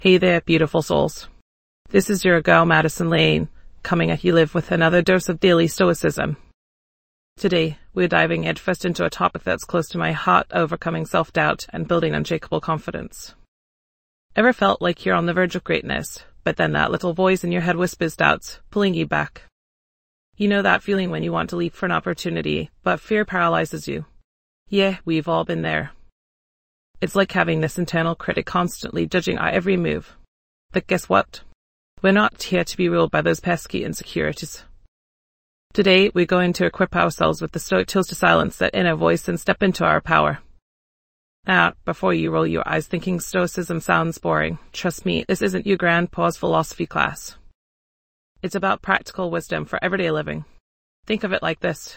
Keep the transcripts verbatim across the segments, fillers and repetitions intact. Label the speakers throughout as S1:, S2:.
S1: Hey there, beautiful souls. This is your girl, Madison Lane, coming at you live with another dose of daily stoicism. Today, we're diving headfirst into a topic that's close to my heart, overcoming self-doubt and building unshakable confidence. Ever felt like you're on the verge of greatness, but then that little voice in your head whispers doubts, pulling you back? You know that feeling when you want to leap for an opportunity, but fear paralyzes you. Yeah, we've all been there. It's like having this internal critic constantly judging our every move. But guess what? We're not here to be ruled by those pesky insecurities. Today, we're going to equip ourselves with the stoic tools to silence that inner voice and step into our power. Now, before you roll your eyes thinking stoicism sounds boring, trust me, this isn't your grandpa's philosophy class. It's about practical wisdom for everyday living. Think of it like this.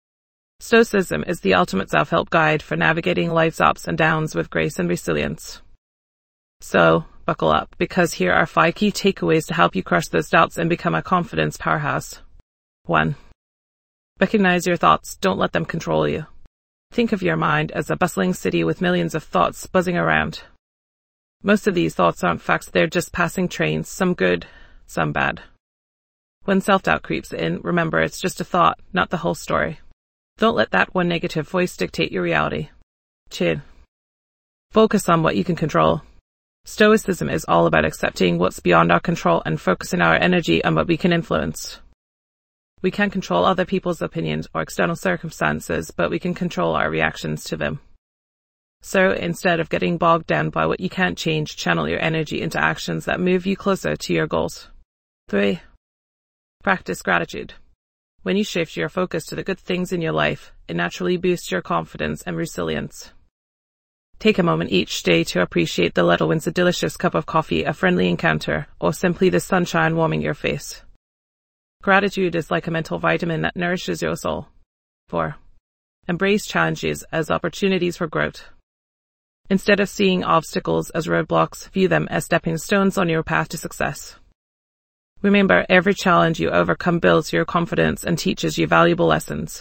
S1: Stoicism is the ultimate self-help guide for navigating life's ups and downs with grace and resilience. So, buckle up, because here are five key takeaways to help you crush those doubts and become a confidence powerhouse. one. Recognize your thoughts, don't let them control you. Think of your mind as a bustling city with millions of thoughts buzzing around. Most of these thoughts aren't facts, they're just passing trains, some good, some bad. When self-doubt creeps in, remember it's just a thought, not the whole story. Don't let that one negative voice dictate your reality. two. Focus on what you can control. Stoicism is all about accepting what's beyond our control and focusing our energy on what we can influence. We can't control other people's opinions or external circumstances, but we can control our reactions to them. So instead of getting bogged down by what you can't change, channel your energy into actions that move you closer to your goals. three. Practice gratitude. When you shift your focus to the good things in your life, it naturally boosts your confidence and resilience. Take a moment each day to appreciate the little wins, a delicious cup of coffee, a friendly encounter, or simply the sunshine warming your face. Gratitude is like a mental vitamin that nourishes your soul. four. Embrace challenges as opportunities for growth. Instead of seeing obstacles as roadblocks, view them as stepping stones on your path to success. Remember, every challenge you overcome builds your confidence and teaches you valuable lessons.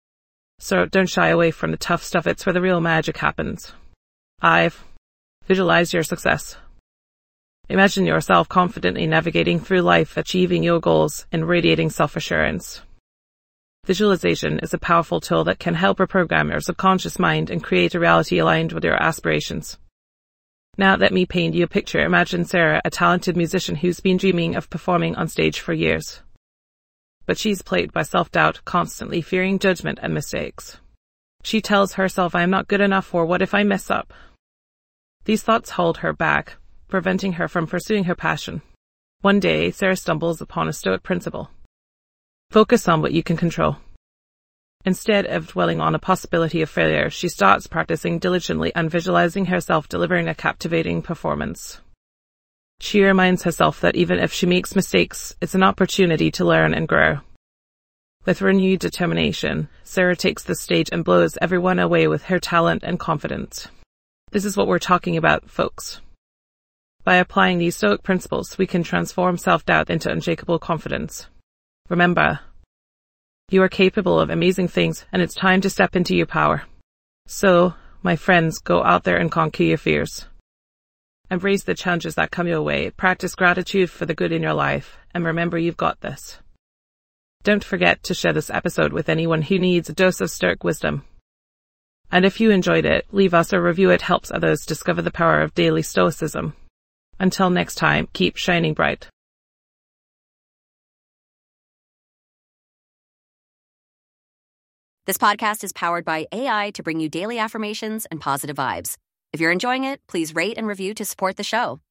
S1: So don't shy away from the tough stuff, it's where the real magic happens. five. Visualize your success. Imagine yourself confidently navigating through life, achieving your goals, and radiating self-assurance. Visualization is a powerful tool that can help reprogram your subconscious mind and create a reality aligned with your aspirations. Now let me paint you a picture. Imagine Sarah, a talented musician who's been dreaming of performing on stage for years. But she's plagued by self-doubt, constantly fearing judgment and mistakes. She tells herself, I am not good enough, or what if I mess up? These thoughts hold her back, preventing her from pursuing her passion. One day, Sarah stumbles upon a Stoic principle. Focus on what you can control. Instead of dwelling on a possibility of failure, she starts practicing diligently and visualizing herself delivering a captivating performance. She reminds herself that even if she makes mistakes, it's an opportunity to learn and grow. With renewed determination, Sarah takes the stage and blows everyone away with her talent and confidence. This is what we're talking about, folks. By applying these Stoic principles, we can transform self-doubt into unshakable confidence. Remember, you are capable of amazing things, and it's time to step into your power. So, my friends, go out there and conquer your fears. Embrace the challenges that come your way, practice gratitude for the good in your life, and remember you've got this. Don't forget to share this episode with anyone who needs a dose of Stoic wisdom. And if you enjoyed it, leave us a review. It helps others discover the power of daily stoicism. Until next time, keep shining bright.
S2: This podcast is powered by A I to bring you daily affirmations and positive vibes. If you're enjoying it, please rate and review to support the show.